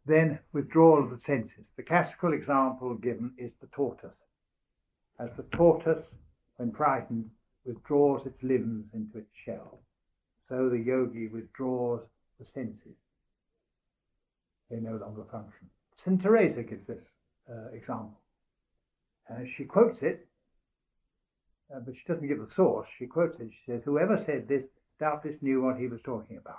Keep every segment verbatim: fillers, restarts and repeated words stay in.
Then withdrawal of the senses. The classical example given is the tortoise. As the tortoise, when frightened, withdraws its limbs into its shell, so the yogi withdraws the senses. They no longer function. Saint Teresa gives this uh, example. Uh, she quotes it, uh, but she doesn't give the source. She quotes it. She says, whoever said this doubtless knew what he was talking about.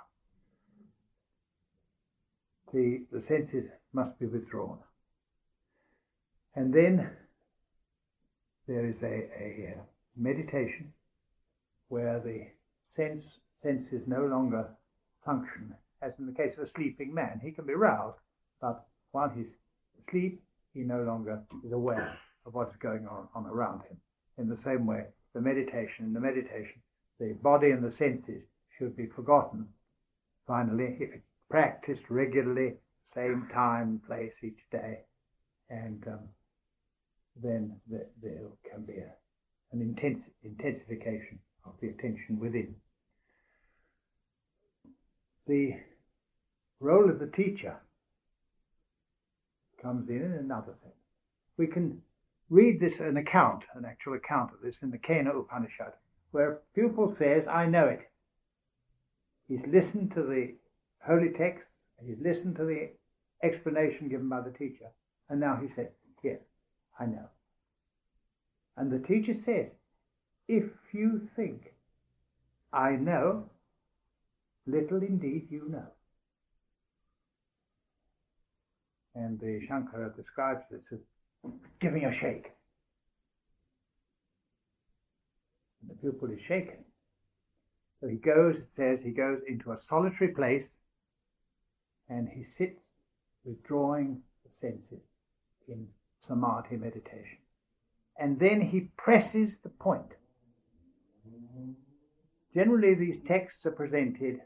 The, the senses must be withdrawn. And then there is a, a, a meditation where the sense, senses no longer function, as in the case of a sleeping man. He can be roused, but while he's asleep, he no longer is aware of what's going on, on around him. In the same way, the meditation, in the meditation, the body and the senses should be forgotten. Finally, if it's practiced regularly, same time, place each day, and um, then the, there can be a, an intense, intensification of the attention within. The role of the teacher comes in in another sense. We can read this, an account, an actual account of this in the Kena Upanishad, where a pupil says, I know it. He's listened to the holy text, he's listened to the explanation given by the teacher, and now he says, yes, I know. And the teacher says, if you think I know, little indeed you know. And the Shankara describes this as giving a shake. And the pupil is shaken. So he goes, it says, he goes into a solitary place and he sits withdrawing the senses in samadhi meditation. And then he presses the point. Generally, these texts are presented,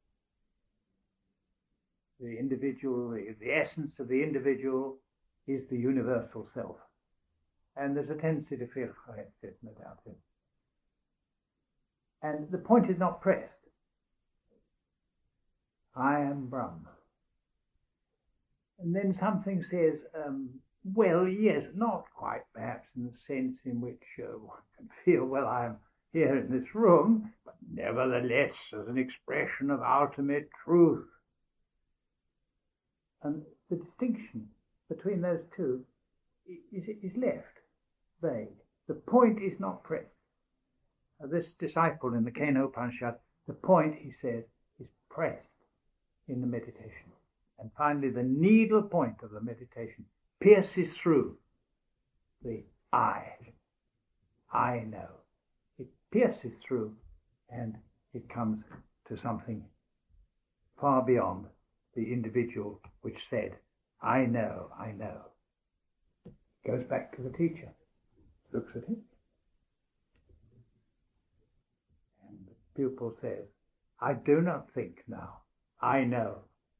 the individual, the, the essence of the individual is the universal self. And there's a tendency to feel, oh, there's no doubt it. And the point is not pressed. I am Brahma. And then something says, um, well, yes, not quite perhaps in the sense in which uh, one can feel, well, I am here in this room, but nevertheless as an expression of ultimate truth. And the distinction between those two is, is left vague. The point is not pressed. Uh, this disciple in the Kena Upanishad, the point, he says, is pressed in the meditation. And finally, the needle point of the meditation pierces through the I. I know. It pierces through and it comes to something far beyond the individual which said, I know, I know. Goes back to the teacher, looks at him, and the pupil says, I do not think now, I know.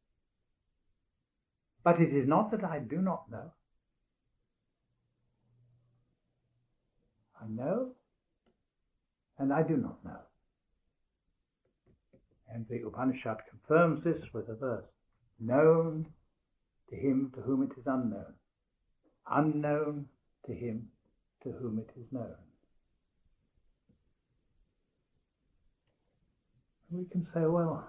But it is not that I do not know. I know, and I do not know. And the Upanishad confirms this with a verse. Known to him to whom it is unknown. Unknown to him to whom it is known. We can say, well,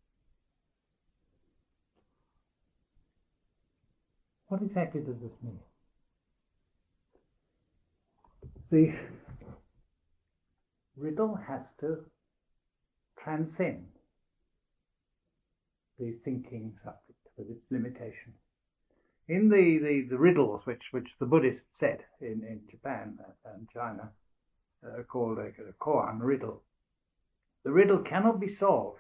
what exactly does this mean? The riddle has to transcend the thinking subject with its limitation. In the, the, the riddles which, which the Buddhists said in, in Japan and China, uh, called a, a koan riddle, the riddle cannot be solved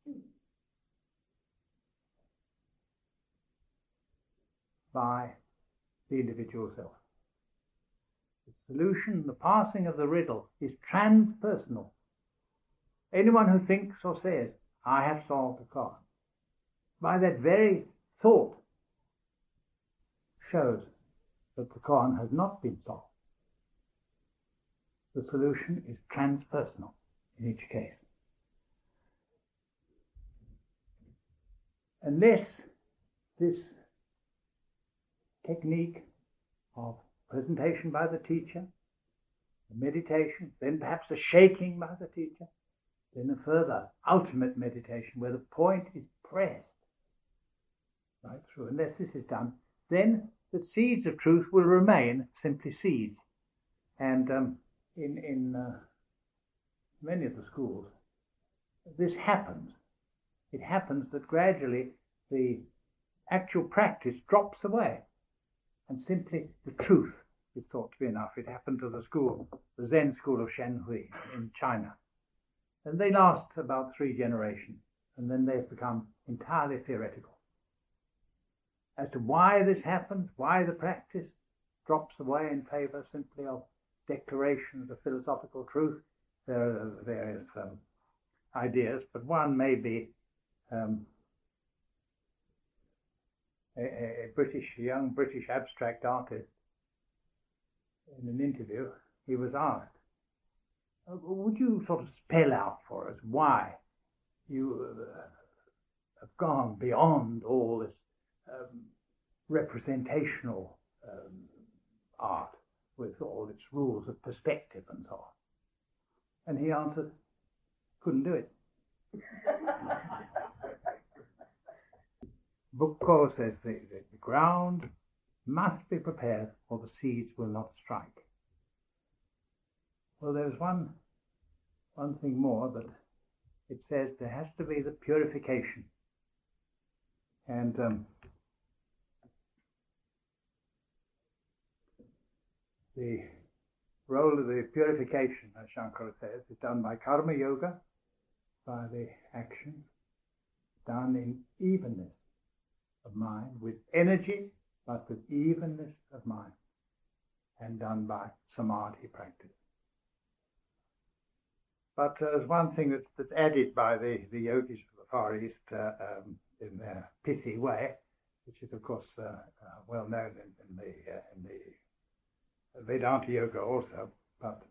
by the individual self. The solution, the passing of the riddle, is transpersonal. Anyone who thinks or says, I have solved the koan, by that very thought shows that the koan has not been solved. The solution is transpersonal in each case. Unless this technique of presentation by the teacher, a meditation, then perhaps a shaking by the teacher, then a further ultimate meditation where the point is pressed right through. Unless this is done, then the seeds of truth will remain simply seeds. And um, in, in uh, many of the schools, this happens. It happens that gradually the actual practice drops away, and simply the truth is thought to be enough. It happened to the school, the Zen school of Shenhui in China. And they last about three generations, and then they've become entirely theoretical. As to why this happens, why the practice drops away in favor simply of declarations of philosophical truth, there are various um, ideas, but one may be um, a, a British, young British abstract artist. In an interview, he was asked, would you sort of spell out for us why you uh, have gone beyond all this um, representational um, art with all its rules of perspective and so on? And he answered, couldn't do it. Buko says the, the, the ground must be prepared or the seeds will not strike. Well, there's one, one thing more, that it says there has to be the purification. And um, the role of the purification, as Shankara says, is done by karma yoga, by the action, done in evenness of mind, with energy, but with evenness of mind, and done by samadhi practice. But uh, there's one thing that's, that's added by the, the yogis of the Far East uh, um, in their pithy way, which is of course uh, uh, well known in, in the uh, in the Vedanta Yoga also. But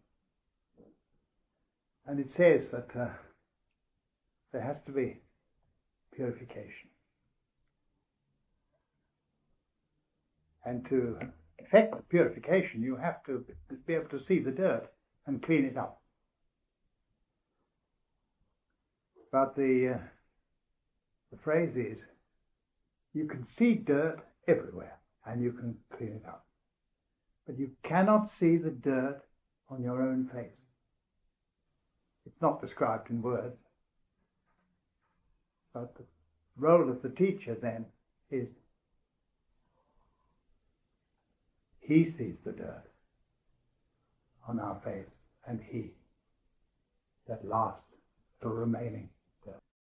and it says that uh, there has to be purification, and to effect the purification, you have to be able to see the dirt and clean it up. But the, uh, the phrase is, you can see dirt everywhere and you can clean it up. But you cannot see the dirt on your own face. It's not described in words. But the role of the teacher then is, he sees the dirt on our face, and he, that last, the remaining